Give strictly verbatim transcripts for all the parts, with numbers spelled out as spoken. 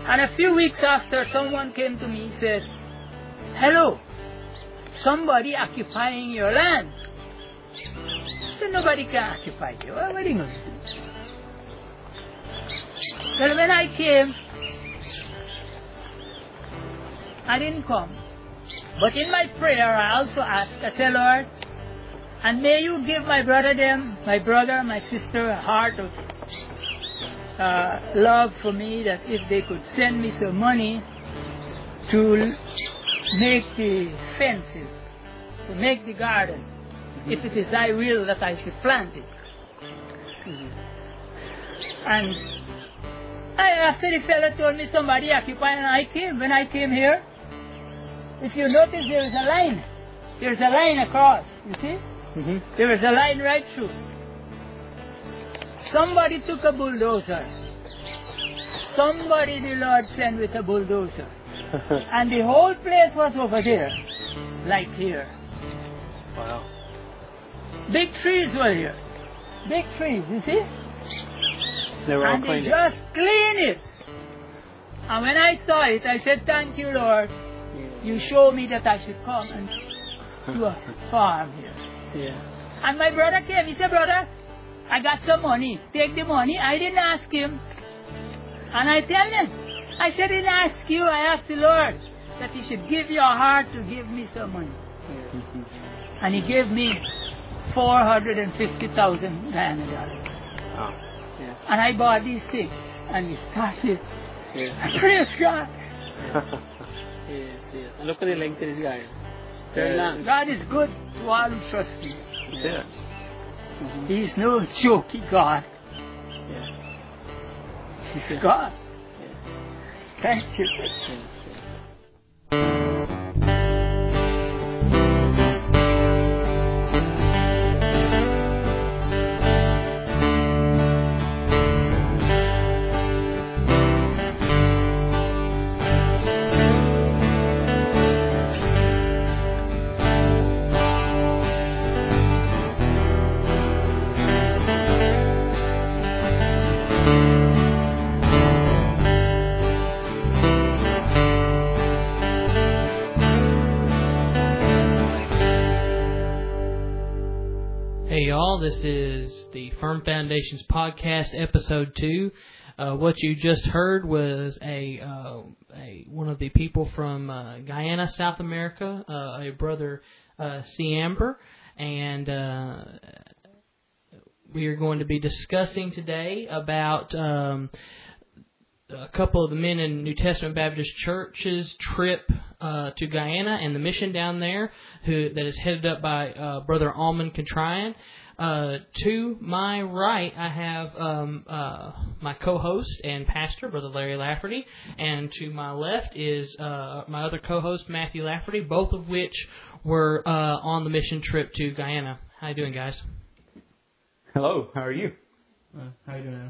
And a few weeks after, someone came to me and said, hello, somebody occupying your land. I said, nobody can occupy you. What are you going to do? Well, when I came, I didn't come. But in my prayer, I also asked, I said, Lord, and may you give my brother them, my brother, my sister, a heart of uh, love for me, that if they could send me some money to make the fences, to make the garden, mm-hmm. if it is thy will that I should plant it. Mm-hmm. And I, after the fellow told me somebody occupying, and I came. When I came here, if you notice, there is a line. There is a line across, you see? Mm-hmm. There is a line right through. Somebody took a bulldozer. Somebody the Lord sent with a bulldozer. And the whole place was over there, like here. Wow. Big trees were here. Big trees, you see? They were all and cleaned they just cleaned it. And when I saw it, I said, thank you, Lord. You showed me that I should come and do a farm here. Yeah. And my brother came. He said, brother, I got some money. Take the money. I didn't ask him. And I tell him, I said, I didn't ask you. I asked the Lord that he should give you a heart to give me some money. Yeah. And he gave me four hundred fifty thousand Guyana dollars. Oh. Yeah. And I bought these things. And we started. Yeah. Praise God. Yes, yes. Look at the length of this guy. Very long. God is good to all who trust Him. Yeah. Mm-hmm. He's no jokey God. Yeah. He's God. Yeah. Thank you. Yeah. This is the Firm Foundations Podcast, Episode two. Uh, what you just heard was a, uh, a one of the people from uh, Guyana, South America, uh, a brother, uh, C. Amber, and uh, we are going to be discussing today about um, a couple of the men in New Testament Baptist Church's trip uh, to Guyana and the mission down there, who that is headed up by uh, Brother Almond Contrian. Uh, to my right, I have um, uh, my co-host and pastor, Brother Larry Lafferty, and to my left is uh, my other co-host, Matthew Lafferty, both of which were uh, on the mission trip to Guyana. How you doing, guys? Hello. How are you? Uh, how are you doing?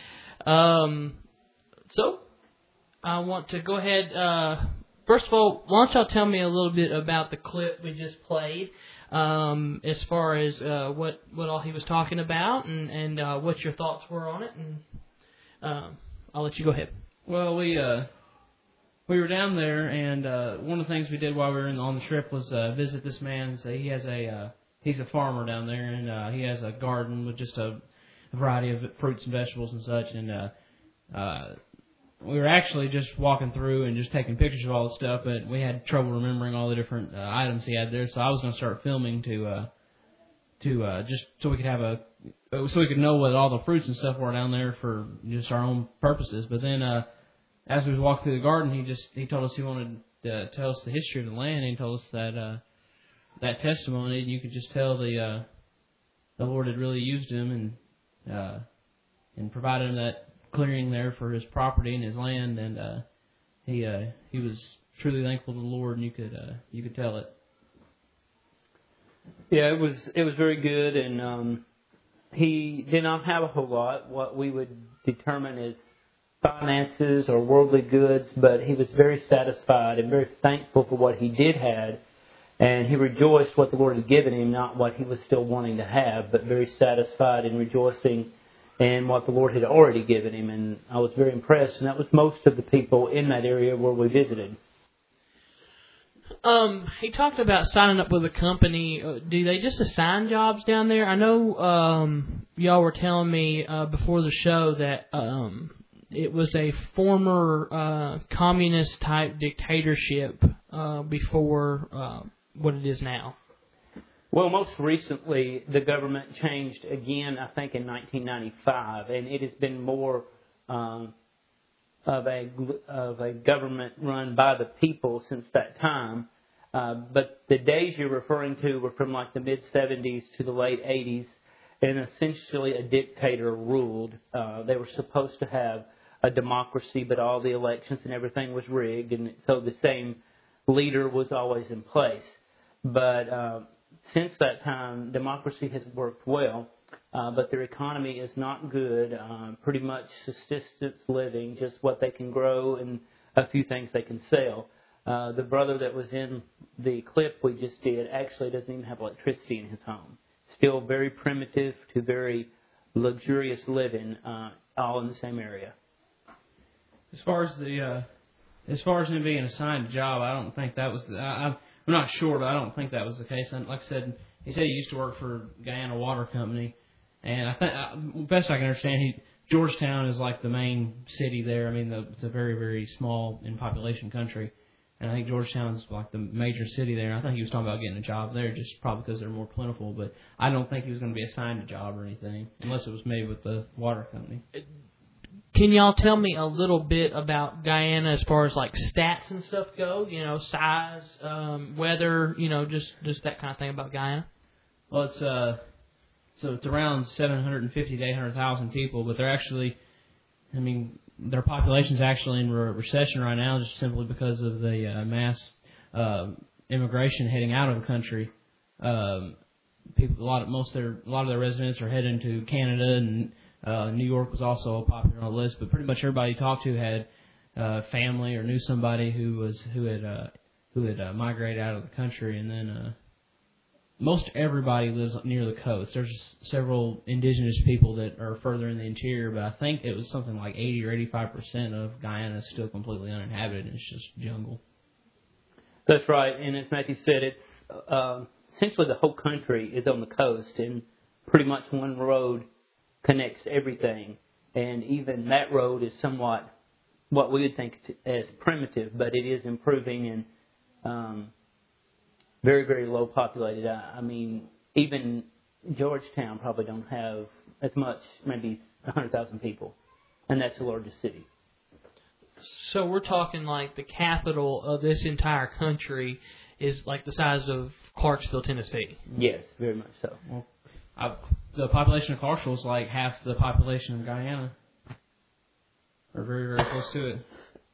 Um, so, I want to go ahead. Uh, first of all, why don't y'all tell me a little bit about the clip we just played? Um, as far as uh, what what all he was talking about, and and uh, what your thoughts were on it, and um, I'll let you go ahead. Well, we uh, we were down there, and uh, one of the things we did while we were in, on the trip was uh, visit this man. So he has a uh, he's a farmer down there, and uh, he has a garden with just a, a variety of fruits and vegetables and such. And uh, uh, we were actually just walking through and just taking pictures of all the stuff, but we had trouble remembering all the different uh, items he had there. So I was going to start filming to uh, to uh, just so we could have a so we could know what all the fruits and stuff were down there for just our own purposes. But then uh, as we was walking through the garden, he just he told us he wanted to tell us the history of the land, and he told us that uh, that testimony, and you could just tell the uh, the Lord had really used him and uh, and provided him that clearing there for his property and his land, and uh, he uh, he was truly thankful to the Lord, and you could uh, you could tell it. Yeah, it was it was very good, and um, he did not have a whole lot, what we would determine as finances or worldly goods, but he was very satisfied and very thankful for what he did have, and he rejoiced what the Lord had given him, not what he was still wanting to have, but very satisfied and rejoicing and what the Lord had already given him. And I was very impressed, and that was most of the people in that area where we visited. Um, he talked about signing up with a company. Uh, Do they just assign jobs down there? I know um, y'all were telling me uh, before the show that um, it was a former uh, communist-type dictatorship uh, before uh, what it is now. Well, most recently, the government changed again, I think, in nineteen ninety-five, and it has been more um, of a of a government run by the people since that time. Uh, but the days you're referring to were from like the mid-seventies to the late eighties, and essentially a dictator ruled. Uh, they were supposed to have a democracy, but all the elections and everything was rigged, and so the same leader was always in place. But uh, since that time, democracy has worked well. Uh, but their economy is not good, uh, pretty much subsistence living, just what they can grow and a few things they can sell. Uh, the brother that was in the clip we just did actually doesn't even have electricity in his home. Still very primitive to very luxurious living, uh, all in the same area. As far as the, uh, as far as him being assigned a job, I don't think that was, the, I, I'm not sure, but I don't think that was the case. And like I said, he said he used to work for Guyana Water Company. And I think, uh, best I can understand, he, Georgetown is like the main city there. I mean, the, it's a very, very small in population country. And I think Georgetown's like the major city there. I think he was talking about getting a job there just probably because they're more plentiful. But I don't think he was going to be assigned a job or anything, unless it was maybe with the water company. Can y'all tell me a little bit about Guyana as far as like stats and stuff go? You know, size, um, weather, you know, just, just that kind of thing about Guyana? Well, it's... uh. So it's around seven hundred fifty to eight hundred thousand people, but they're actually, I mean, their population's actually in re- recession right now just simply because of the uh, mass uh, immigration heading out of the country. Um, people, a lot of most of their a lot of their residents are heading to Canada, and uh, New York was also popular on the list. But pretty much everybody you talked to had uh, family or knew somebody who was who had uh, who had uh, migrated out of the country, and then. Uh, Most everybody lives near the coast. There's several indigenous people that are further in the interior, but I think it was something like eighty or eighty-five percent of Guyana is still completely uninhabited, and it's just jungle. That's right, and as Matthew said, it's uh, essentially the whole country is on the coast, and pretty much one road connects everything, and even that road is somewhat what we would think as primitive, but it is improving and um, very, very low populated. I, I mean, even Georgetown probably don't have as much, maybe one hundred thousand people, and that's the largest city. So we're talking like the capital of this entire country is like the size of Clarksville, Tennessee. Yes, very much so. Well, I, the population of Clarksville is like half the population of Guyana, or very, very close to it.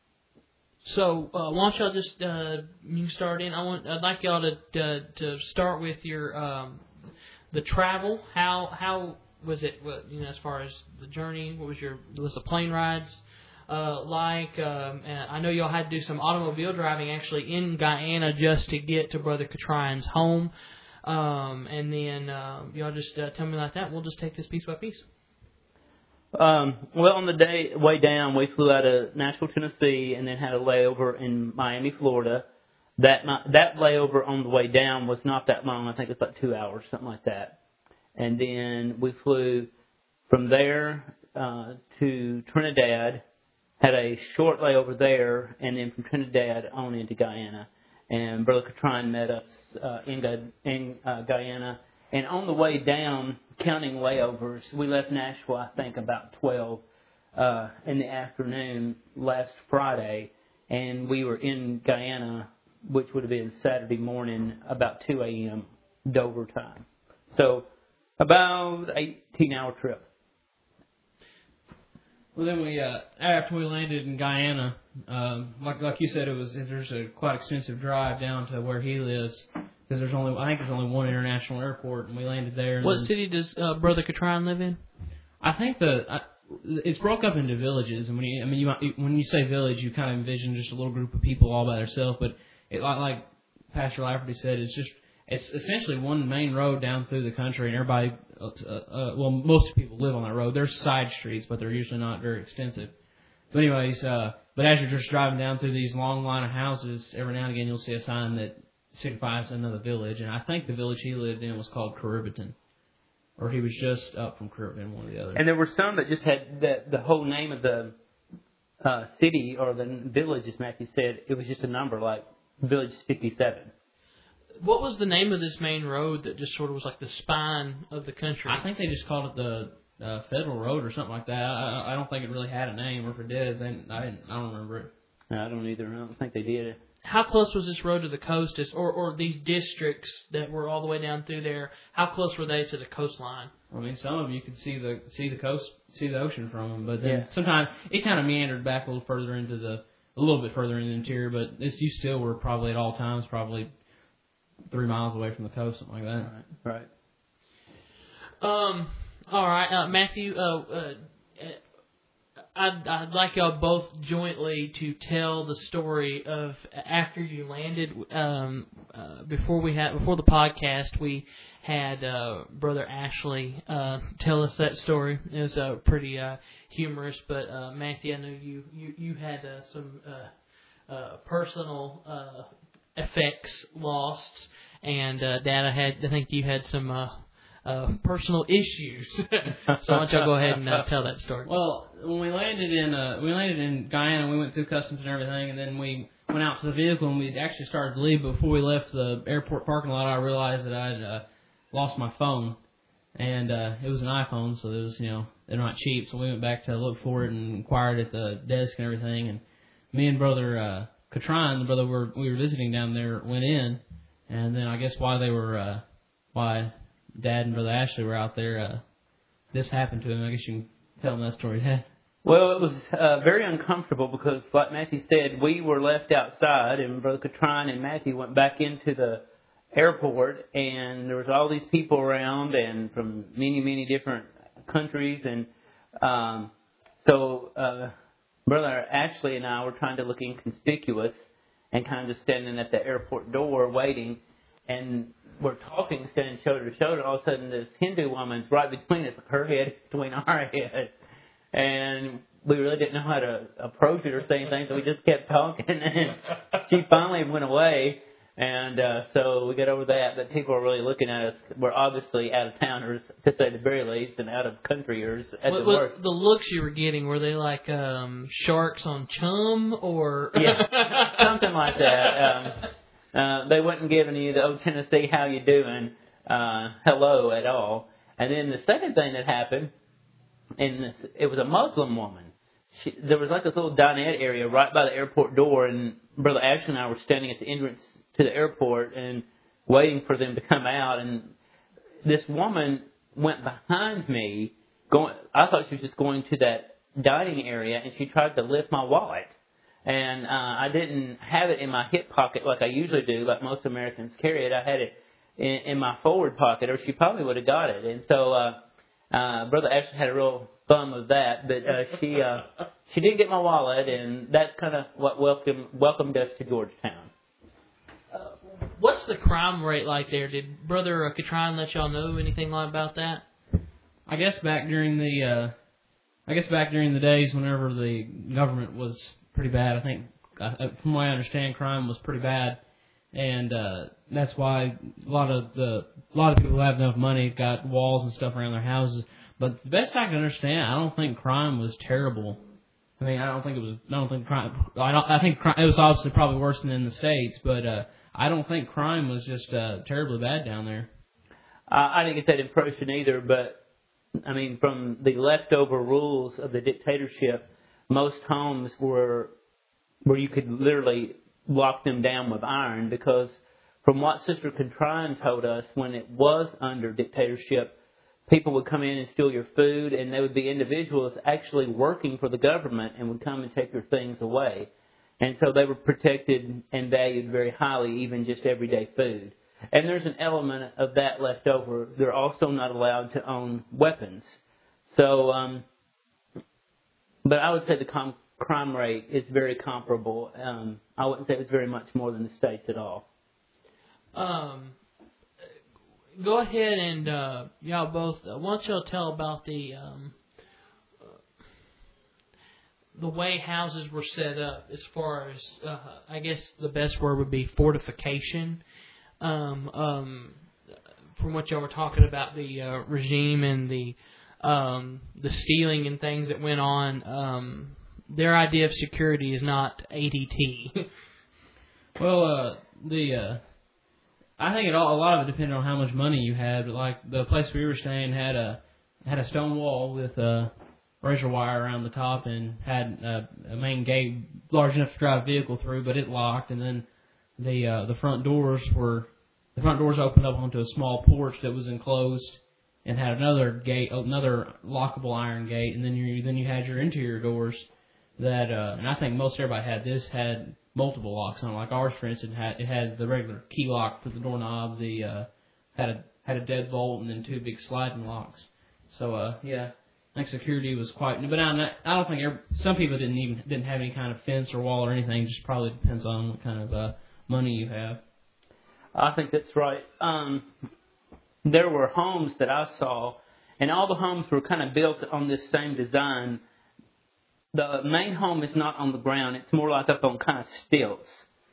So uh, why don't y'all just uh, you start in? I want I'd like y'all to uh, to start with your um, the travel. How how was it? What, you know, as far as the journey, what was your list of plane rides uh, like? Um, and I know y'all had to do some automobile driving actually in Guyana just to get to Brother Catrine's home. Um, and then uh, y'all just uh, tell me like that. We'll just take this piece by piece. Um, well, on the day way down, we flew out of Nashville, Tennessee, and then had a layover in Miami, Florida. That that layover on the way down was not that long. I think it's like two hours, something like that. And then we flew from there uh, to Trinidad, had a short layover there, and then from Trinidad on into Guyana. And Brother Catrine met us uh, in, in uh, Guyana. And on the way down, counting layovers, we left Nashville, I think, about twelve uh, in the afternoon last Friday, and we were in Guyana, which would have been Saturday morning, about two a.m. Dover time. So about an eighteen-hour trip. Well, then we, uh, after we landed in Guyana, um, like like you said, it was there's a quite extensive drive down to where he lives. Because there's only, I think there's only one international airport, and we landed there. And what then, city does uh, Brother Catrine live in? I think the uh, it's broke up into villages, and when you, I mean, you, when you say village, you kind of envision just a little group of people all by themselves. But it, like, like Pastor Lafferty said, it's just it's essentially one main road down through the country, and everybody uh, uh, well, most people live on that road. There's side streets, but they're usually not very extensive. But anyways, uh, but as you're just driving down through these long line of houses, every now and again you'll see a sign that signifies another village. And I think the village he lived in was called Caribbean. Or he was just up from Caribbean, one or the other. And there were some that just had the, the whole name of the uh, city or the village, as Matthew said, it was just a number, like Village fifty-seven. What was the name of this main road that just sort of was like the spine of the country? I think they just called it the uh, Federal Road or something like that. I, I don't think it really had a name, or if it did, then I didn't, I don't remember it. No, I don't either. I don't think they did. How close was this road to the coast, is, or or these districts that were all the way down through there? How close were they to the coastline? I mean, some of you could see the see the coast, see the ocean from them, but then Yeah. sometimes it kind of meandered back a little further into the, a little bit further in the interior. But it's, you still were probably at all times probably three miles away from the coast, something like that. Right. Right. Um. All right, uh, Matthew. Uh, uh, I'd, I'd like y'all both jointly to tell the story of after you landed. Um, uh, before we had before the podcast, we had uh, Brother Ashley uh, tell us that story. It was uh, pretty uh, humorous. But uh, Matthew, I know you you you had uh, some uh, uh, personal uh, effects lost, and uh, Dad, I had I think you had some. Uh, Uh, personal issues. So why don't y'all go ahead and uh, tell that story? Well, when we landed in uh, we landed in Guyana, we went through customs and everything, and then we went out to the vehicle and we actually started to leave. But before we left the airport parking lot, I realized that I'd uh, lost my phone, and uh, it was an iPhone, so it was you know they're not cheap. So we went back to look for it and inquired at the desk and everything. And me and brother uh, Katron, the brother we were, we were visiting down there, went in, and then I guess why they were uh, why. Dad and Brother Ashley were out there. Uh, this happened to him. I guess you can tell them that story, Dad. Well, it was uh, very uncomfortable because, like Matthew said, we were left outside, and Brother Katron and Matthew went back into the airport, and there was all these people around, and from many, many different countries, and um, so uh, Brother Ashley and I were trying to look inconspicuous and kind of just standing at the airport door waiting, and we're talking, standing shoulder to shoulder. All of a sudden, this Hindu woman's right between us, her head is between our head, and we really didn't know how to approach it or say anything, so we just kept talking. And she finally went away, and uh, so we got over that. But people were really looking at us. We're obviously out of towners, to say the very least, and out of countryers at what, the what, worst. The looks you were getting, were they like um, sharks on chum, or yeah, something like that. Um, Uh, they wasn't giving you the old Tennessee, how you doing, uh, hello at all. And then the second thing that happened, and this, it was a Muslim woman. She, there was like this little dinette area right by the airport door, and Brother Ashley and I were standing at the entrance to the airport and waiting for them to come out. And this woman went behind me. Going, I thought she was just going to that dining area, and she tried to lift my wallet. And uh, I didn't have it in my hip pocket like I usually do, like most Americans carry it. I had it in, in my forward pocket, or she probably would have got it. And so uh, uh, Brother Ashley had a real fun with that. But uh, she uh, she didn't get my wallet, and that's kind of what welcomed, welcomed us to Georgetown. Uh, what's the crime rate like there? Did Brother uh, Katron let y'all know anything like about that? I guess back during the uh, I guess back during the days whenever the government was pretty bad. I think, uh, from what I understand, crime was pretty bad, and uh, that's why a lot of the a lot of people who have enough money got walls and stuff around their houses. But the best I can understand, I don't think crime was terrible. I mean, I don't think it was. I don't think crime. I don't. I think crime, it was obviously probably worse than in the States, but uh, I don't think crime was just uh, terribly bad down there. Uh, I didn't get that impression either, but I mean, from the leftover rules of the dictatorship, most homes were where you could literally lock them down with iron, because from what Sister Katron told us, when it was under dictatorship, people would come in and steal your food, and there would be individuals actually working for the government and would come and take your things away. And so they were protected and valued very highly, even just everyday food. And there's an element of that left over. They're also not allowed to own weapons. So, um, but I would say the com- crime rate is very comparable. Um, I wouldn't say it's very much more than the States at all. Um, go ahead and uh, y'all both. Uh, why don't y'all tell about the um, the way houses were set up, as far as uh, I guess the best word would be fortification. Um, um, from what y'all were talking about, the uh, regime and the um, the stealing and things that went on. Um, their idea of security is not A D T. Well, uh, the uh, I think it all a lot of it depended on how much money you had. But like the place we were staying had a had a stone wall with a razor wire around the top and had a, a main gate large enough to drive a vehicle through, but it locked. And then the uh, the front doors were the front doors opened up onto a small porch that was enclosed and had another gate, another lockable iron gate. And then you then you had your interior doors that, uh, and I think most everybody had this had multiple locks on it. Like ours, for instance, had it had the regular key lock for the doorknob. The uh, had a had a deadbolt and then two big sliding locks. So uh, yeah, I think security was quite. But I'm not, I don't think every, some people didn't even didn't have any kind of fence or wall or anything. Just probably depends on what kind of uh, money you have. I think that's right. Um, there were homes that I saw, and all the homes were kind of built on this same design. The main home is not on the ground. It's more like up on kind of stilts.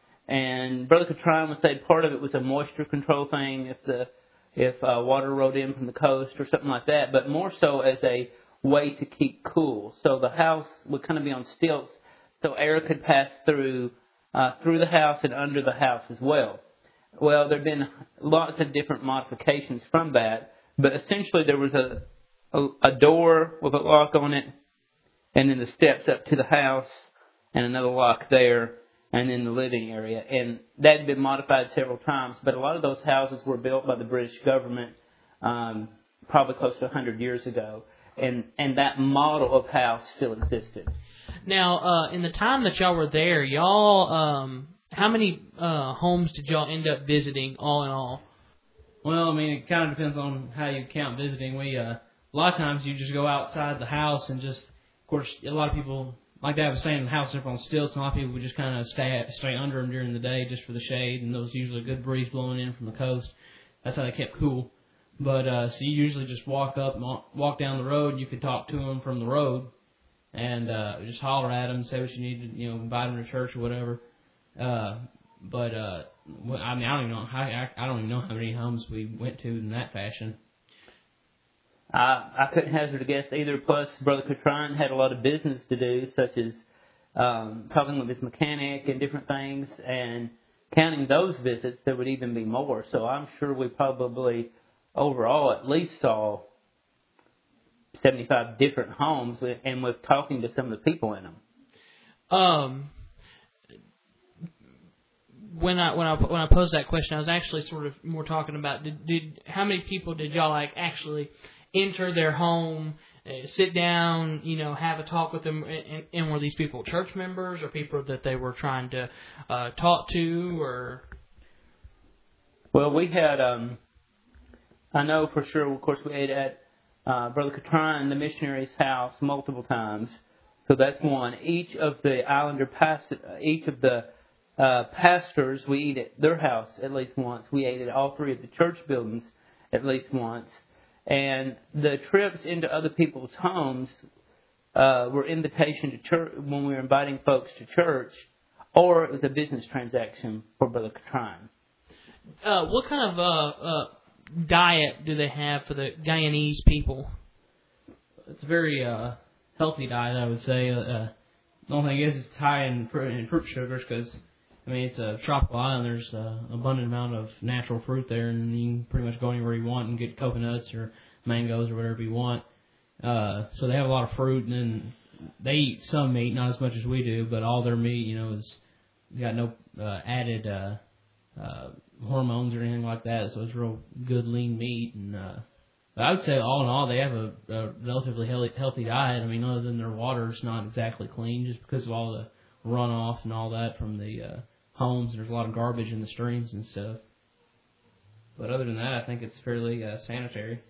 And Brother Catron would say part of it was a moisture control thing if the if uh, water rode in from the coast or something like that, but more so as a way to keep cool. So the house would kind of be on stilts so air could pass through uh, through the house and under the house as well. Well, there have been lots of different modifications from that, but essentially there was a, a, a door with a lock on it, and then the steps up to the house, and another lock there, and then the living area. And that had been modified several times, but a lot of those houses were built by the British government um, probably close to one hundred years ago, and, and that model of house still existed. Now, uh, in the time that y'all were there, y'all, um, how many uh, homes did y'all end up visiting, all in all? Well, I mean, it kind of depends on how you count visiting. We uh, a lot of times you just go outside the house and just, of course, a lot of people, like Dad was saying, the house is up on stilts, and a lot of people would just kind of stay stay under them during the day just for the shade, and there was usually a good breeze blowing in from the coast. That's how they kept cool. But uh, so you usually just walk up, and walk down the road. You could talk to them from the road, and uh, just holler at them, say what you need to, you know, invite them to church or whatever. Uh, but uh, I mean, I don't even know. I, I don't even know how many homes we went to in that fashion. I, I couldn't hazard a guess either. Plus, Brother Catron had a lot of business to do, such as um, talking with his mechanic and different things. And counting those visits, there would even be more. So I'm sure we probably overall at least saw seventy-five different homes, and with talking to some of the people in them. Um. When I when I when I posed that question, I was actually sort of more talking about did, did how many people did y'all like actually enter their home, uh, sit down, you know, have a talk with them, and, and were these people church members or people that they were trying to uh, talk to, or? Well, we had um, I know for sure. Of course, we ate at uh, Brother Catron, the missionary's house, multiple times. So that's one. Each of the Islander past, each of the Uh, pastors, we eat at their house at least once. We ate at all three of the church buildings at least once. And the trips into other people's homes uh, were invitation to church when we were inviting folks to church, or it was a business transaction for Brother Catron. Uh, what kind of uh, uh, diet do they have for the Guyanese people? It's a very uh, healthy diet, I would say. Uh, the only thing is it's high in fruit, in fruit sugars because, I mean, it's a tropical island. There's an abundant amount of natural fruit there, and you can pretty much go anywhere you want and get coconuts or mangoes or whatever you want. Uh, so they have a lot of fruit, and then they eat some meat, not as much as we do, but all their meat, you know, is got no uh, added uh, uh, hormones or anything like that. So it's real good, lean meat. And uh, I would say, all in all, they have a, a relatively healthy, healthy diet. I mean, other than their water's not exactly clean, just because of all the runoff and all that from the uh, homes. There's a lot of garbage in the streams and stuff. But other than that, I think it's fairly uh, sanitary.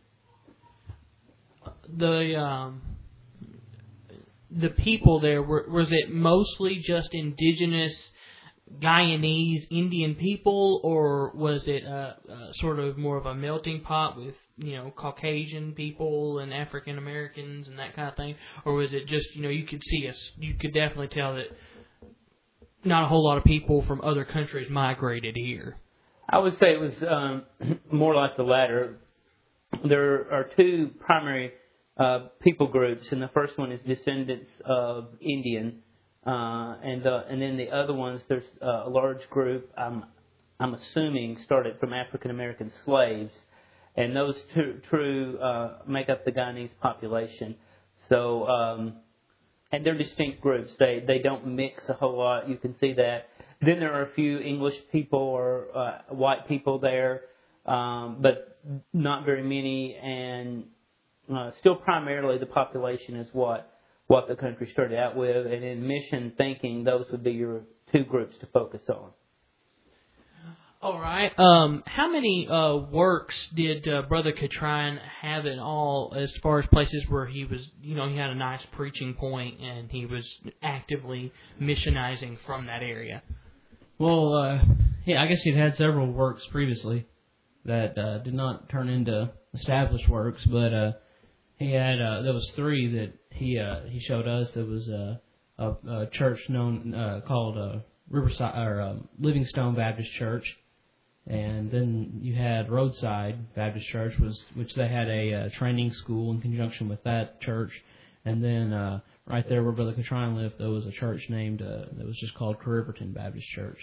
The um, the people there, were, was it mostly just indigenous Guyanese Indian people, or was it uh, uh, sort of more of a melting pot with, you know, Caucasian people and African Americans and that kind of thing, or was it just, you know, you could see us, you could definitely tell that not a whole lot of people from other countries migrated here? I would say it was um, more like the latter. There are two primary uh, people groups, and the first one is descendants of Indian. Uh, and uh, and then the other ones, there's uh, a large group, I'm, I'm assuming, started from African American slaves, and those two true uh, make up the Guyanese population. So, um, and they're distinct groups. They they don't mix a whole lot. You can see that. Then there are a few English people or uh, white people there, um, but not very many, and uh, still primarily the population is what. what the country started out with, and in mission thinking, those would be your two groups to focus on. All right. Um, how many uh, works did uh, Brother Catron have in all, as far as places where he was, you know, he had a nice preaching point and he was actively missionizing from that area? Well, uh, yeah, I guess he'd had several works previously that uh, did not turn into established works, but uh, he had uh, there was three that he uh, he showed us. There was a, a, a church known uh, called uh, Riverside or um, Livingstone Baptist Church, and then you had Roadside Baptist Church, was which they had a uh, training school in conjunction with that church, and then uh, right there where Brother Catron lived, there was a church named uh, that was just called Riverton Baptist Church.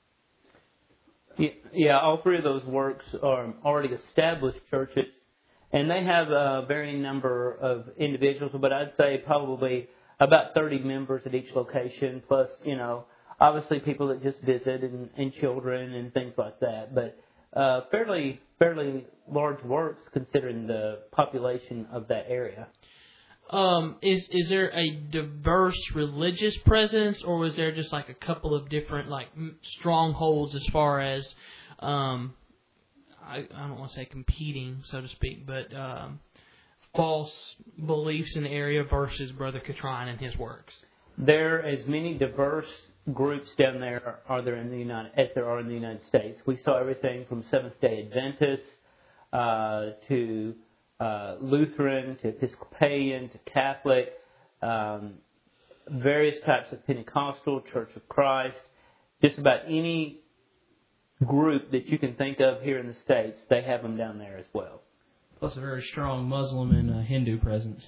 Yeah, all three of those works are already established churches. And they have a varying number of individuals, but I'd say probably about thirty members at each location, plus, you know, obviously people that just visit and, and children and things like that. But uh, fairly fairly large works considering the population of that area. Um, is is there a diverse religious presence, or was there just like a couple of different like strongholds as far as um, I, I don't want to say competing, so to speak, but um, false beliefs in the area versus Brother Catron and his works? There are as many diverse groups down there are there in the United as there are in the United States. We saw everything from Seventh Day Adventists uh, to uh, Lutheran to Episcopalian to Catholic, um, various types of Pentecostal, Church of Christ, just about any group that you can think of here in the States, they have them down there as well. Plus a very strong Muslim and uh, Hindu presence.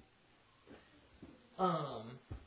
Um,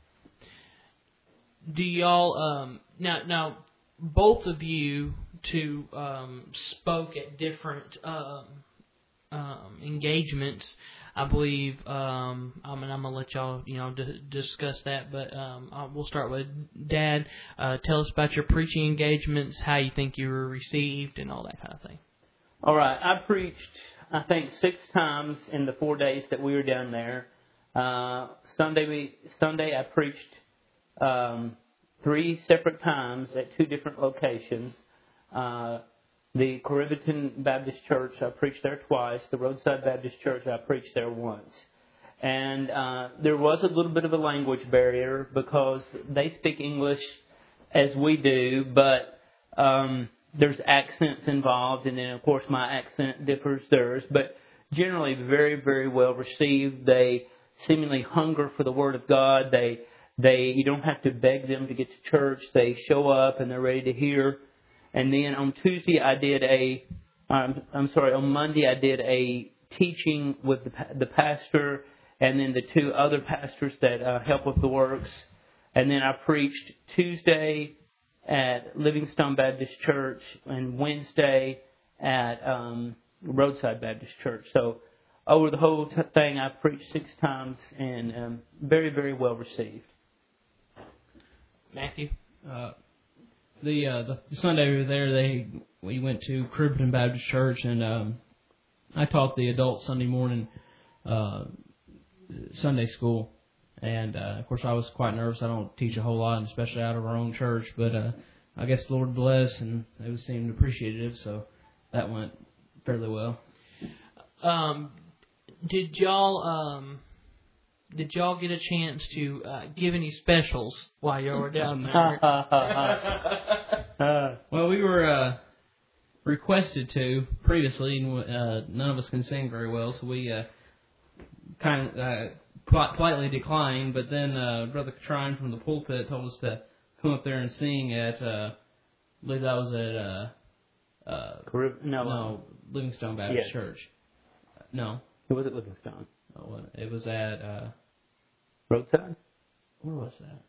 do y'all um now now both of you two um spoke at different um, um engagements. I believe um I mean I'm gonna let y'all you know d- discuss that, but um uh, we'll start with Dad. Uh, tell us about your preaching engagements, how you think you were received, and all that kind of thing. All right, I preached I think six times in the four days that we were down there. Uh, Sunday we Sunday I preached um, three separate times at two different locations. Uh, the Corriverton Baptist Church, I preached there twice. The Roadside Baptist Church, I preached there once. And uh, there was a little bit of a language barrier because they speak English as we do, but um, there's accents involved, and then, of course, my accent differs theirs. But generally very, very well received. They seemingly hunger for the Word of God. They, they, you don't have to beg them to get to church. They show up, and they're ready to hear. And then on Tuesday, I did a, um, I'm sorry, on Monday, I did a teaching with the, the pastor and then the two other pastors that uh, help with the works. And then I preached Tuesday at Livingstone Baptist Church and Wednesday at um, Roadside Baptist Church. So over the whole t- thing, I preached six times and um, very, very well received. Matthew? Uh, the, uh, the the Sunday we were there, they we went to Corriverton Baptist Church, and um, I taught the adult Sunday morning uh, Sunday school. And, uh, of course, I was quite nervous. I don't teach a whole lot, especially out of our own church. But uh, I guess the Lord bless, and they seemed appreciative, so that went fairly well. Um, did y'all um, did y'all get a chance to uh, give any specials while y'all were down there? Well, we were uh, requested to previously, and uh, none of us can sing very well, so we uh, kind of uh, politely declined. But then uh, Brother Catrine from the pulpit told us to come up there and sing at, uh, I believe that was at uh, uh, Carib- no, no Livingstone Baptist yes. Church. No, it was at Livingstone. oh, it was at uh, Roadside. where was that?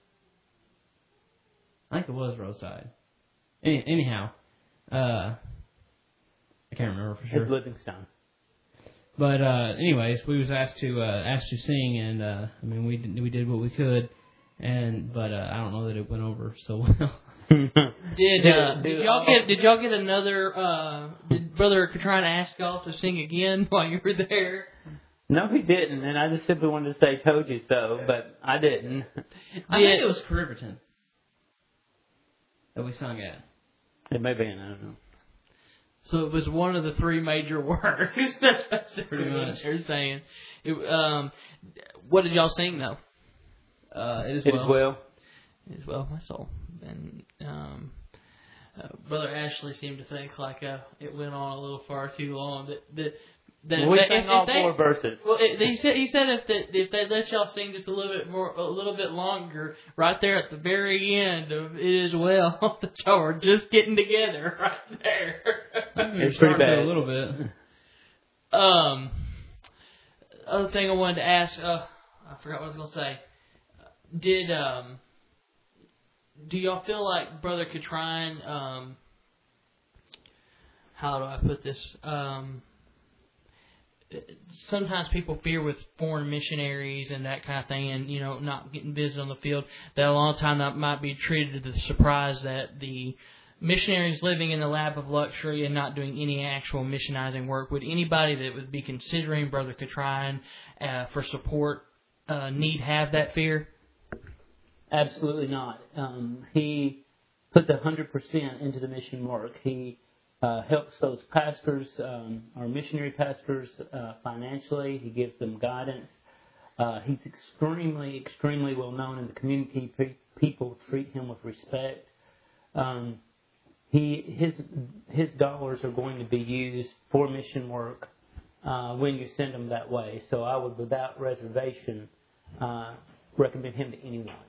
I think it was Roadside. Any, anyhow, uh, I can't remember for sure. It's Livingstone. But uh, anyways, we was asked to uh, asked to sing, and uh, I mean we did, we did what we could, and but uh, I don't know that it went over so well. Did uh, did y'all get did y'all get another? Uh, did Brother Catrine ask y'all to sing again while you were there? No, he didn't, and I just simply wanted to say "told you so," but I didn't. I think it was Cariberton that we sung at. It may be, I don't know. So it was one of the three major works. That's basically Pretty what much. they're saying. It, um, what did y'all sing though? Uh, it is It well. is well. As well, that's all. And um, uh, Brother Ashley seemed to think like uh, it went on a little far too long. That that that Well, we if, sang if all they, four verses. Well, it, he said he said if they, if they let y'all sing just a little bit more, a little bit longer, right there at the very end of "It Is Well," that y'all were just getting together right there. It's pretty bad. A little bit. Um, other thing I wanted to ask, uh, I forgot what I was gonna say. Did um, do y'all feel like Brother Catrine? Um, how do I put this? Um. Sometimes people fear with foreign missionaries and that kind of thing, and you know, not getting visited on the field, that a lot of time that might be treated as a surprise that the missionaries living in the lap of luxury and not doing any actual missionizing work. Would anybody that would be considering Brother Catrine uh, for support uh, need have that fear? Absolutely not. Um, he puts a hundred percent into the mission work. He Uh, helps those pastors, um, our missionary pastors, uh, financially. He gives them guidance. Uh, he's extremely, extremely well known in the community. Pe- people treat him with respect. Um, he his his dollars are going to be used for mission work uh, when you send them that way. So I would, without reservation, uh, recommend him to anyone.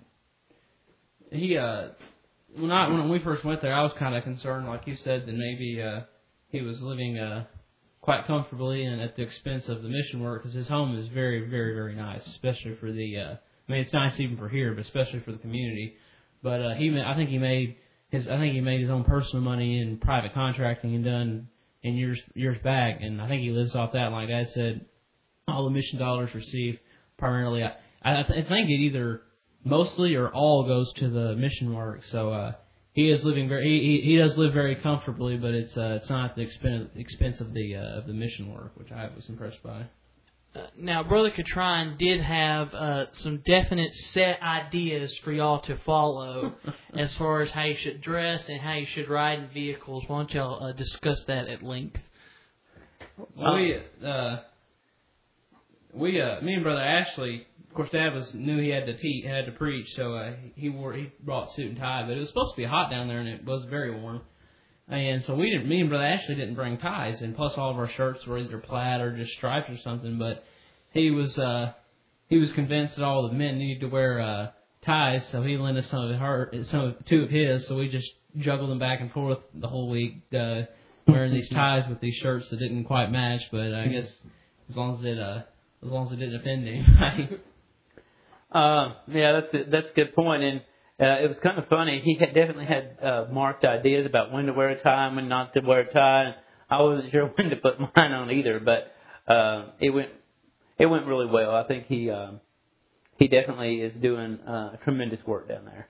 He uh. When I when we first went there, I was kind of concerned, like you said, that maybe uh, he was living uh, quite comfortably and at the expense of the mission work, because his home is very, very, very nice, especially for the. Uh, I mean, it's nice even for here, but especially for the community. But uh, he, I think he made his, I think he made his own personal money in private contracting and done in years years back, and I think he lives off that. Like Dad said, all the mission dollars received primarily. I, I, th- I think it either. Mostly or all goes to the mission work, so uh, he is living very. He, he does live very comfortably, but it's uh, it's not at the expense expense of the uh, of the mission work, which I was impressed by. Uh, now, Brother Catrine did have uh, some definite set ideas for y'all to follow as far as how you should dress and how you should ride in vehicles. Why don't y'all uh, discuss that at length? Well, we uh, we uh, me and Brother Ashley. Of course, Dad was knew he had to teach, had to preach, so uh, he wore he brought suit and tie. But it was supposed to be hot down there, and it was very warm. And so we didn't. Me and Brother Ashley didn't bring ties, and plus all of our shirts were either plaid or just striped or something. But he was uh, he was convinced that all the men needed to wear uh, ties, so he lent us some of her, some of two of his. So we just juggled them back and forth the whole week, uh, wearing these ties with these shirts that didn't quite match. But I guess as long as it uh, as long as it didn't offend anybody. Uh, yeah, that's a, that's a good point, and uh, it was kind of funny. He had definitely had uh, marked ideas about when to wear a tie and when not to wear a tie. And I wasn't sure when to put mine on either, but uh, it went it went really well. I think he um, he definitely is doing uh, tremendous work down there.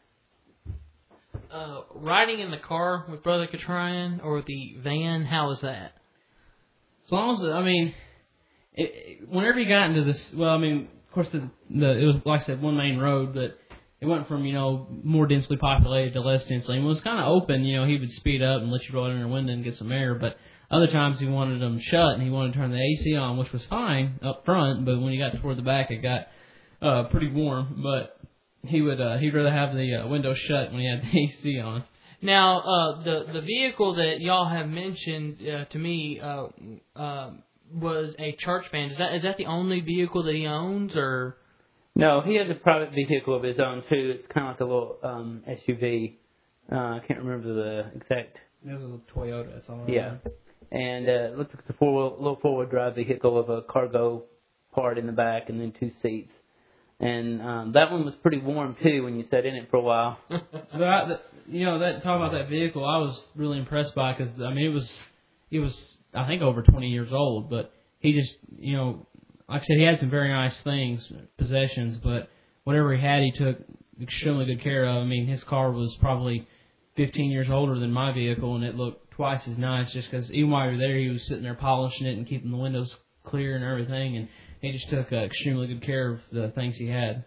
Uh, riding in the car with Brother Catrine or the van, how was that? As long as I mean, it, it, whenever you got into this, well, I mean. Of course, the, the it was, like I said, one main road, but it went from, you know, more densely populated to less densely. And when it was kind of open, you know, he would speed up and let you roll in your window and get some air. But other times he wanted them shut and he wanted to turn the A C on, which was fine up front. But when you got toward the back, it got uh, pretty warm, but he would uh, he'd rather have the uh, window shut when he had the A C on. Now, uh, the the vehicle that y'all have mentioned uh, to me uh, uh, was a church van. Is that is that the only vehicle that he owns, or? No, he has a private vehicle of his own too. It's kind of like a little um, S U V. Uh, I can't remember the exact. It was a little Toyota. That's all. Yeah, and uh, it looks like it's a four little four wheel drive vehicle of a cargo part in the back and then two seats. And um, that one was pretty warm too when you sat in it for a while. But I, the, you know, that talk about that vehicle, I was really impressed by because I mean it was it was I think over twenty years old, but he just you know. Like I said, he had some very nice things, possessions, but whatever he had, he took extremely good care of. I mean, his car was probably fifteen years older than my vehicle, and it looked twice as nice just because even while we were there, he was sitting there polishing it and keeping the windows clear and everything, and he just took uh, extremely good care of the things he had.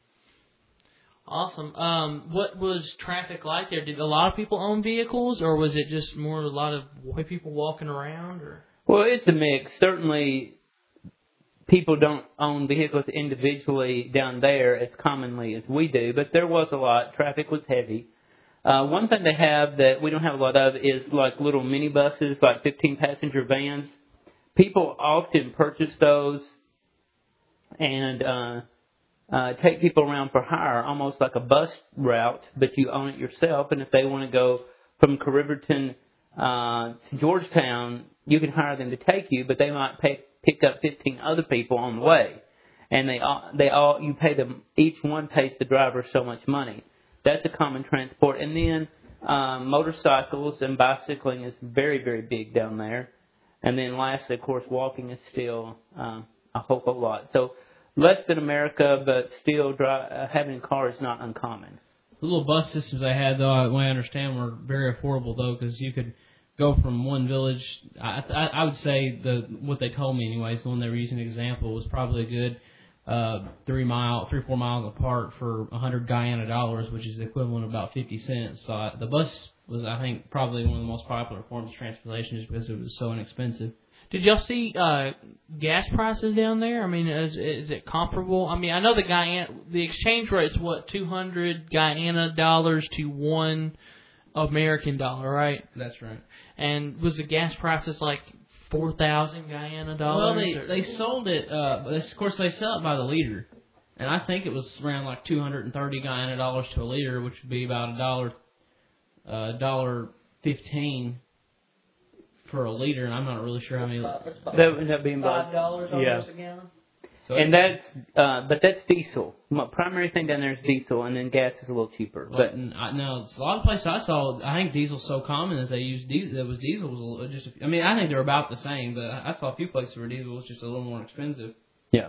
Awesome. Um, what was traffic like there? Did a lot of people own vehicles, or was it just more a lot of white people walking around? Or Well, it's a mix. Certainly, people don't own vehicles individually down there as commonly as we do, but there was a lot. Traffic was heavy. Uh, one thing they have that we don't have a lot of is like little minibuses, like fifteen passenger vans. People often purchase those and uh, uh, take people around for hire, almost like a bus route, but you own it yourself. And if they want to go from Riverton uh, to Georgetown, you can hire them to take you, but they might pay, pick up fifteen other people on the way. And they all, they all, you pay them, each one pays the driver so much money. That's a common transport. And then um, motorcycles and bicycling is very, very big down there. And then lastly, of course, walking is still um, a whole, whole lot. So less than America, but still dri- uh, having a car is not uncommon. The little bus systems they had, though, the way I understand, were very affordable, though, because you could go from one village. I, I, I would say the what they told me, anyways, the one they were using an example was probably a good uh, three mile, three four miles apart for a hundred Guyana dollars, which is the equivalent of about fifty cents. So I, the bus was, I think, probably one of the most popular forms of transportation, just because it was so inexpensive. did y'all see uh, gas prices down there? I mean, is, is it comparable? I mean, I know the Guyana, the exchange rate's what, two hundred Guyana dollars to one American dollar, right? That's right. And was the gas prices like four thousand Guyana dollars? Well, they they sold it. Uh, but of course, they sell it by the liter, and I think it was around like two hundred and thirty Guyana dollars to a liter, which would be about a dollar, uh, dollar fifteen for a liter. And I'm not really sure how many. That would end up being about five dollars yeah. almost a gallon. So And that's, uh, but that's diesel. My primary thing down there is diesel, and then gas is a little cheaper. But But I, no, a lot of places I saw, I think diesel's so common that they use diesel. That was diesel was a little, just. A, I mean, I think they're about the same, but I saw a few places where diesel was just a little more expensive. yeah.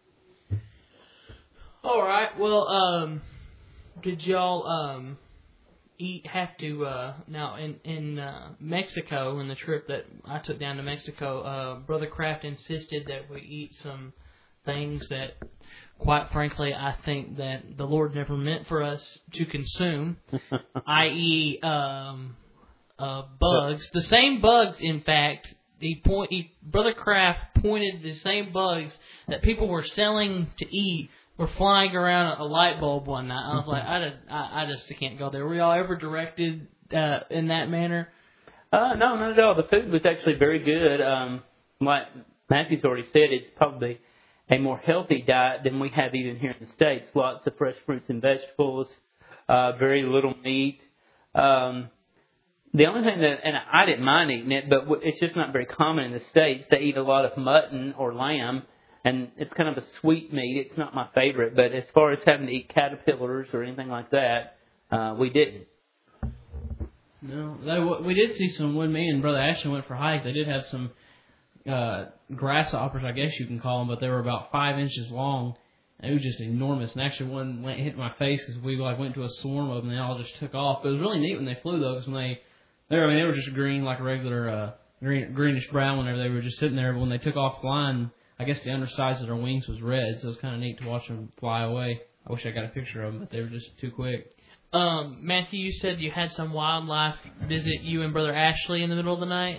All right. Well, um, did y'all um eat have to uh now in in uh, Mexico, in the trip that I took down to Mexico, uh, Brother Kraft insisted that we eat some things that, quite frankly, I think that the Lord never meant for us to consume, that is, um, uh, bugs. The same bugs, in fact. He point. He, Brother Kraft pointed the same bugs that people were selling to eat were flying around a light bulb one night. I was like, I, did, I, I just can't go there. Were y'all ever directed uh, in that manner? Uh, no, not at all. The food was actually very good. Um, like Matthew's already said, it's probably a more healthy diet than we have even here in the States. Lots of fresh fruits and vegetables, uh, very little meat. Um, the only thing that, and I didn't mind eating it, but it's just not very common in the States. They eat a lot of mutton or lamb, and it's kind of a sweet meat. It's not my favorite, but as far as having to eat caterpillars or anything like that, uh, we didn't. No, they, we did see some. When me and Brother Ashton went for a hike, they did have some uh, grasshoppers, I guess you can call them, but they were about five inches long. And it was just enormous. And actually, one went hit my face because we like went to a swarm of them, and they all just took off. But it was really neat when they flew, though, because when they, they were, I mean, they were just green, like a regular uh, green, greenish brown. Whenever they were just sitting there, but when they took off flying, I guess the undersides of their wings was red, so it was kind of neat to watch them fly away. I wish I got a picture of them, but they were just too quick. Um, Matthew, you said you had some wildlife visit you and Brother Ashley in the middle of the night?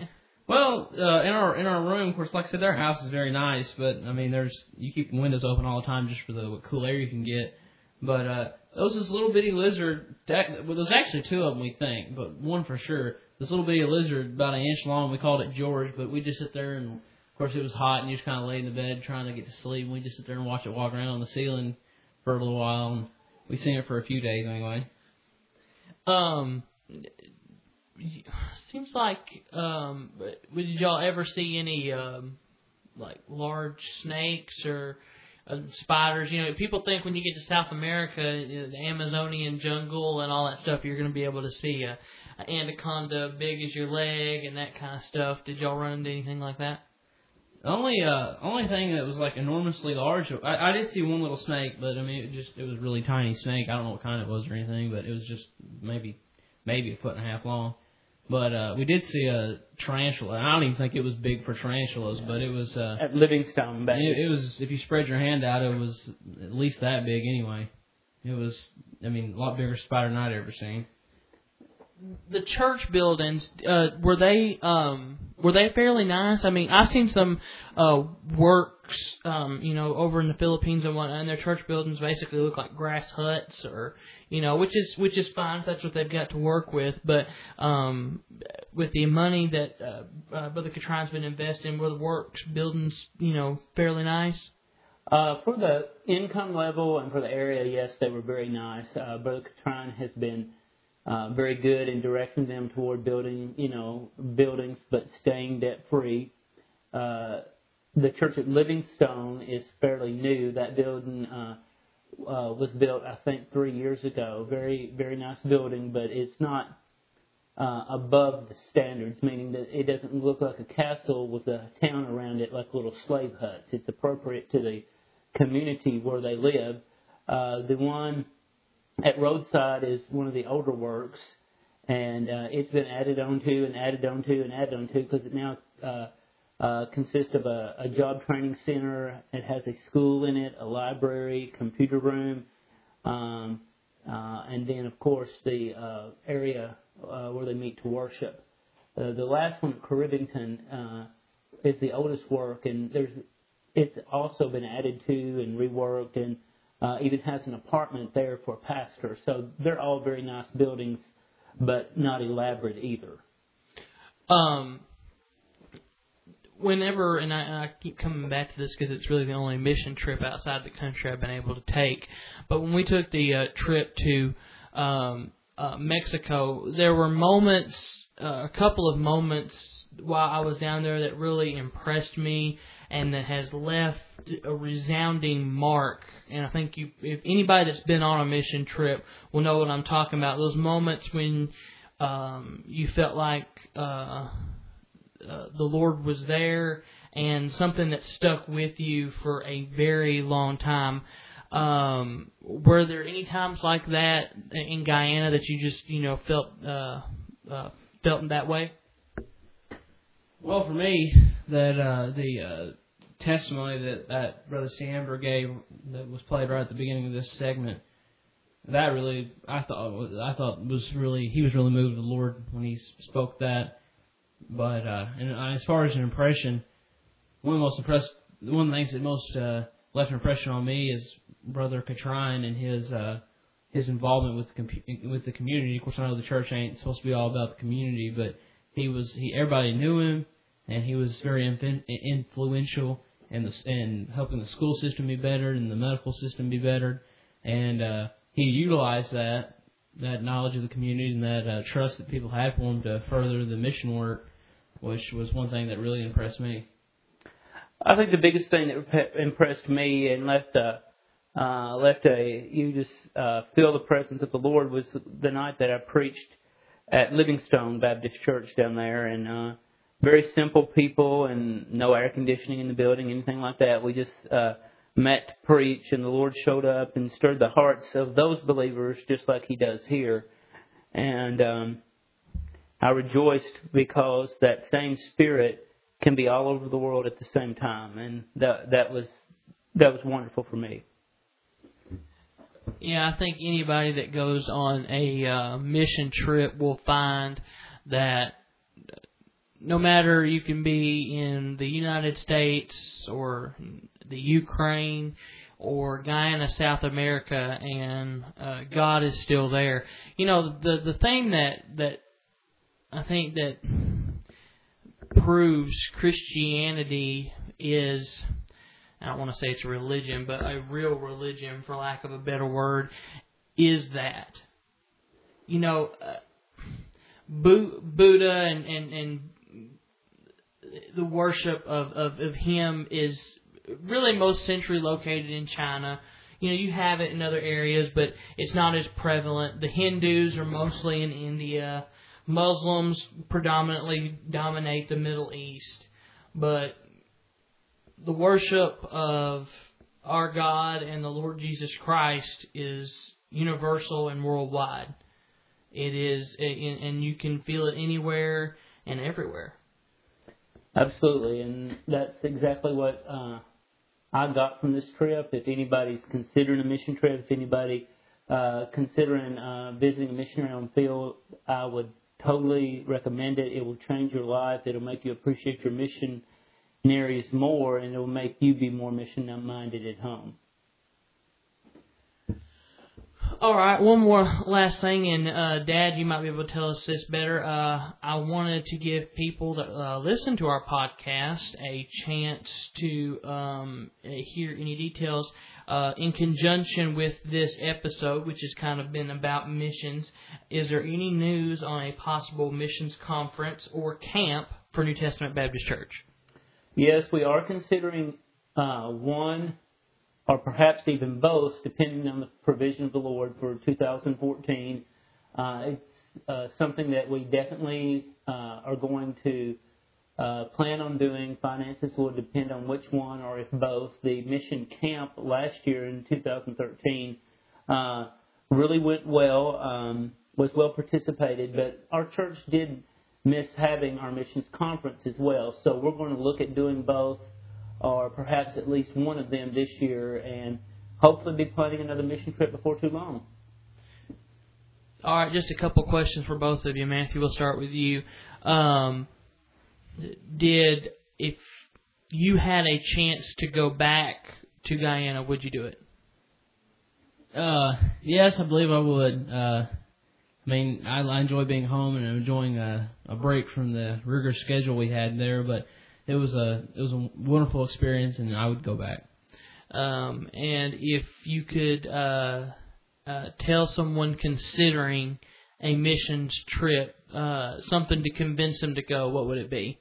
Well, uh, in our in our room, of course, like I said, their house is very nice, but I mean, there's you keep the windows open all the time just for the cool air you can get. But uh, there was this little bitty lizard. That, well, there's actually two of them, we think, but one for sure. This little bitty lizard, about an inch long. We called it George, but we just sit there and, of course, it was hot, and you just kind of lay in the bed trying to get to sleep. And we just sit there and watch it walk around on the ceiling for a little while, and we seen it for a few days anyway. Um. Seems like, um, did y'all ever see any, um, like, large snakes or uh, spiders? You know, people think when you get to South America, you know, the Amazonian jungle and all that stuff, you're going to be able to see a, a anaconda big as your leg and that kind of stuff. Did y'all run into anything like that? The only, uh, only thing that was, like, enormously large, I, I did see one little snake, but, I mean, it just, it was a really tiny snake. I don't know what kind it was or anything, but it was just maybe, maybe a foot and a half long. But uh, we did see a tarantula. I don't even think it was big for tarantulas, but it was... Uh, At Livingstone back it, it was, if you spread your hand out, it was at least that big anyway. It was, I mean, a lot bigger spider than I'd ever seen. The church buildings, uh, were they um, were they fairly nice? I mean, I've seen some uh, works, um, you know, over in the Philippines and whatnot, and their church buildings basically look like grass huts, or you know, which is which is fine if that's what they've got to work with. But um, with the money that uh, uh, Brother Catrine's been investing, were the works buildings, you know, fairly nice? Uh, for the income level and for the area, yes, they were very nice. Uh, Brother Catrine has been Uh, very good in directing them toward building, you know, buildings, but staying debt-free. Uh, the church at Livingstone is fairly new. That building uh, uh, was built, I think, three years ago. Very, very nice building, but it's not uh, above the standards, meaning that it doesn't look like a castle with a town around it like little slave huts. It's appropriate to the community where they live. Uh, the one at Roadside is one of the older works, and uh, it's been added onto and added onto and added onto because it now uh, uh, consists of a, a job training center. It has a school in it, a library, computer room, um, uh, and then, of course, the uh, area uh, where they meet to worship. Uh, the last one, Caribbean, uh, is the oldest work, and there's it's also been added to and reworked, and Uh, even has an apartment there for a pastor. So they're all very nice buildings, but not elaborate either. Um, whenever, and I, and I keep coming back to this because it's really the only mission trip outside the country I've been able to take, but when we took the uh, trip to um, uh, Mexico, there were moments, uh, a couple of moments while I was down there that really impressed me and that has left a resounding mark. And I think you, if anybody that's been on a mission trip will know what I'm talking about. Those moments when um, you felt like uh, uh, the Lord was there and something that stuck with you for a very long time. Um, were there any times like that in Guyana that you just, you know, felt uh, uh, felt in that way? Well, for me, that uh, the uh, testimony that, that Brother Samber gave that was played right at the beginning of this segment, that really I thought was, I thought was really he was really moved with the Lord when he spoke that. But uh, and as far as an impression, one of the most impressed one of the things that most uh, left an impression on me is Brother Catrine and his uh, his involvement with the com- with the community. Of course, I know the church ain't supposed to be all about the community, but he was he everybody knew him, and he was very inf- influential in the in helping the school system be better and the medical system be better, and uh, he utilized that that knowledge of the community and that uh, trust that people had for him to further the mission work, which was one thing that really impressed me. I think the biggest thing that impressed me and left a uh, left a you just uh, feel the presence of the Lord was the night that I preached at Livingstone Baptist Church down there, and uh, very simple people and no air conditioning in the building, anything like that. We just uh, met to preach, and the Lord showed up and stirred the hearts of those believers just like He does here. And um, I rejoiced because that same Spirit can be all over the world at the same time, and that that was that was wonderful for me. Yeah, I think anybody that goes on a uh, mission trip will find that no matter you can be in the United States or the Ukraine or Guyana, South America, and uh, God is still there. You know, the the thing that that I think that proves Christianity is, I don't want to say it's a religion, but a real religion, for lack of a better word, is that, you know, uh, Buddha and, and, and the worship of, of, of him is really most centrally located in China. You know, you have it in other areas, but it's not as prevalent. The Hindus are mostly in India. Muslims predominantly dominate the Middle East. But the worship of our God and the Lord Jesus Christ is universal and worldwide. It is, and you can feel it anywhere and everywhere. Absolutely, and that's exactly what uh, I got from this trip. If anybody's considering a mission trip, if anybody uh, considering uh, visiting a missionary on field, I would totally recommend it. It will change your life. It will make you appreciate your missionaries more, and it will make you be more mission-minded at home. All right, one more last thing, and uh, Dad, you might be able to tell us this better. Uh, I wanted to give people that uh, listen to our podcast a chance to um, hear any details uh, in conjunction with this episode, which has kind of been about missions. Is there any news on a possible missions conference or camp for New Testament Baptist Church? Yes, we are considering uh, one, or perhaps even both, depending on the provision of the Lord for two thousand fourteen. Uh, it's uh, something that we definitely uh, are going to uh, plan on doing. Finances will depend on which one or if both. The mission camp last year in two thousand thirteen uh, really went well, um, was well participated, but our church did miss having our missions conference as well. So we're going to look at doing both, or perhaps at least one of them this year, and hopefully be planning another mission trip before too long. All right, just a couple questions for both of you. Matthew, we'll start with you. Um, did, if you had a chance to go back to Guyana, would you do it? Uh, yes, I believe I would. Uh, I mean, I, I enjoy being home and enjoying a, a break from the rigorous schedule we had there, but It was a it was a wonderful experience, and I would go back. Um, and if you could uh, uh, tell someone considering a missions trip uh, something to convince them to go, what would it be?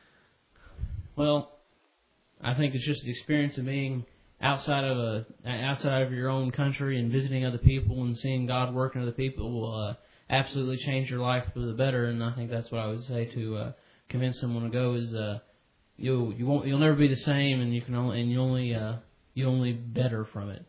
Well, I think it's just the experience of being outside of a outside of your own country and visiting other people and seeing God work in other people will uh, absolutely change your life for the better. And I think that's what I would say to uh, convince someone to go is. Uh, You you won't you'll never be the same, and you can only and you only uh, you only better from it.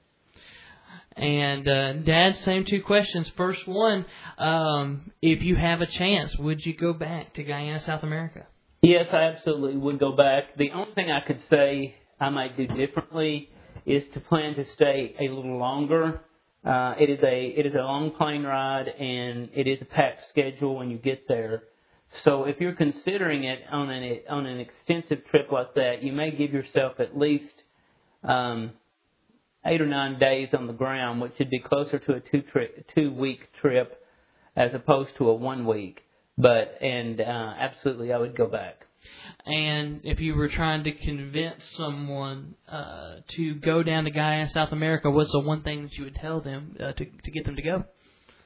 And uh, Dad, same two questions. First one, um, if you have a chance, would you go back to Guyana, South America? Yes, I absolutely would go back. The only thing I could say I might do differently is to plan to stay a little longer. Uh, it is a it is a long plane ride, and it is a packed schedule when you get there. So if you're considering it on an on an extensive trip like that, you may give yourself at least um, eight or nine days on the ground, which would be closer to a two tri- two week trip as opposed to a one week. But and uh, absolutely, I would go back. And if you were trying to convince someone uh, to go down to Guyana, South America, what's the one thing that you would tell them uh, to to get them to go?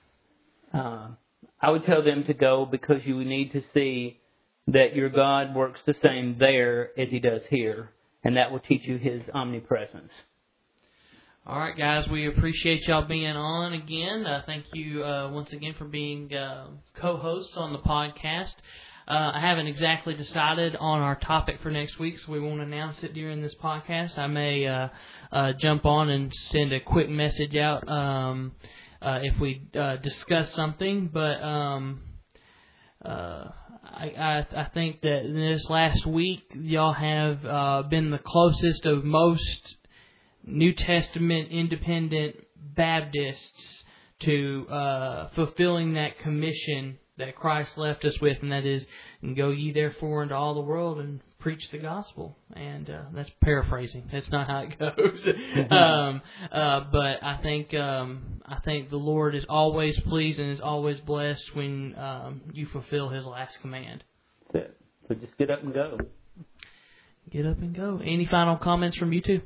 Uh, I would tell them to go because you need to see that your God works the same there as He does here, and that will teach you His omnipresence. All right, guys, we appreciate y'all being on again. Uh, thank you uh, once again for being uh, co-hosts on the podcast. Uh, I haven't exactly decided on our topic for next week, so we won't announce it during this podcast. I may uh, uh, jump on and send a quick message out Um, Uh, if we uh, discuss something, but um, uh, I, I, I think that in this last week, y'all have uh, been the closest of most New Testament independent Baptists to uh, fulfilling that commission that Christ left us with, and that is, and go ye therefore into all the world and preach the gospel. And uh, that's paraphrasing. That's not how it goes. um, uh, but I think um, I think the Lord is always pleased and is always blessed when um, you fulfill His last command. That's it. So just get up and go. Get up and go. Any final comments from you two?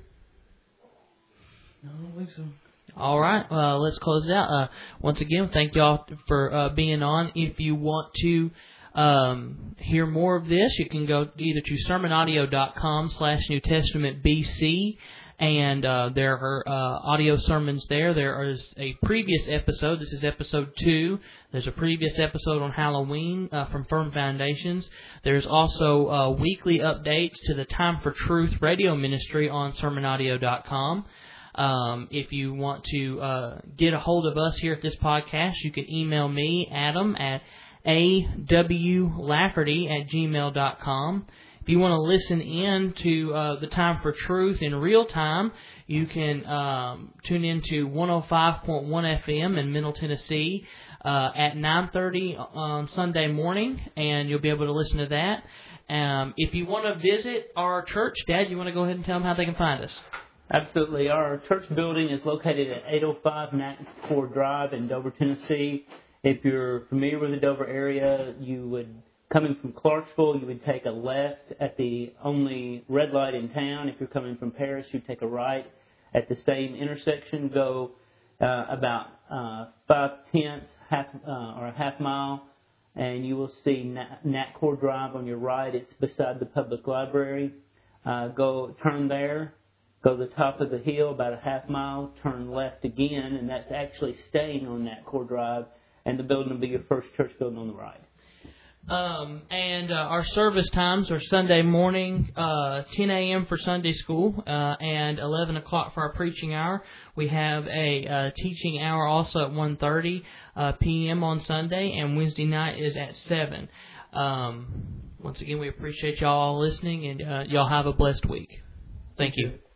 No, I don't think so. All right, uh, let's close it out. Uh, once again, thank y'all for uh, being on. If you want to um, hear more of this, you can go either to sermonaudio.com slash New Testament BC, and uh, there are uh, audio sermons there. There is a previous episode. This is episode two. There's a previous episode on Halloween uh, from Firm Foundations. There's also uh, weekly updates to the Time for Truth radio ministry on sermon audio dot com. Um, if you want to uh, get a hold of us here at this podcast, you can email me, Adam, at a w lafferty at gmail dot com. If you want to listen in to uh, the Time for Truth in real time, you can um, tune in to one oh five point one F M in Middle Tennessee uh, at nine thirty on Sunday morning, and you'll be able to listen to that. Um, if you want to visit our church, Dad, you want to go ahead and tell them how they can find us? Absolutely. Our church building is located at eight oh five Nat Ford Drive in Dover, Tennessee. If you're familiar with the Dover area, you would, coming from Clarksville, you would take a left at the only red light in town. If you're coming from Paris, you'd take a right at the same intersection. Go uh, about uh, five tenths, half uh, or a half mile, and you will see Nat, Nat Ford Drive on your right. It's beside the public library. Uh, go turn there. Go to the top of the hill, about a half mile, turn left again, and that's actually staying on that core drive, and the building will be your first church building on the right. Um, and uh, our service times are Sunday morning, uh, ten a.m. for Sunday school, uh, and eleven o'clock for our preaching hour. We have a uh, teaching hour also at one thirty uh, p.m. on Sunday, and Wednesday night is at seven. Um, once again, we appreciate y'all listening, and uh, y'all have a blessed week. Thank you.